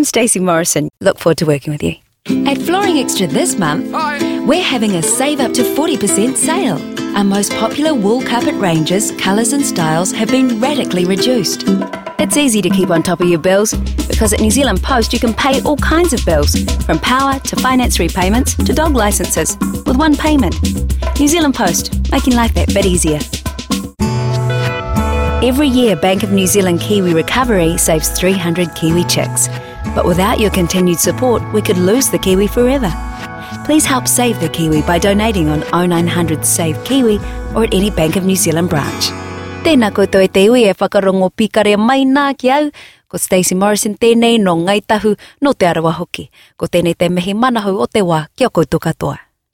I'm Stacey Morrison. Look forward to working with you. At Flooring Extra this month, we're having a save up to 40% sale. Our most popular wool carpet ranges, colours and styles have been radically reduced. It's easy to keep on top of your bills because at New Zealand Post you can pay all kinds of bills, from power to finance repayments to dog licences, with one payment. New Zealand Post, making life that bit easier. Every year, Bank of New Zealand Kiwi Recovery saves 300 Kiwi chicks. But without your continued support, we could lose the Kiwi forever. Please help save the Kiwi by donating on 0900 Save Kiwi or at any Bank of New Zealand branch. Tēnā koutou e te iwi e whakarongo pikare mai nā ki au. Ko Stacey Morrison tēnei no ngai tahu no te arawa hoki. Ko tēnei te mihi manahu o te wā, kia koutou katoa.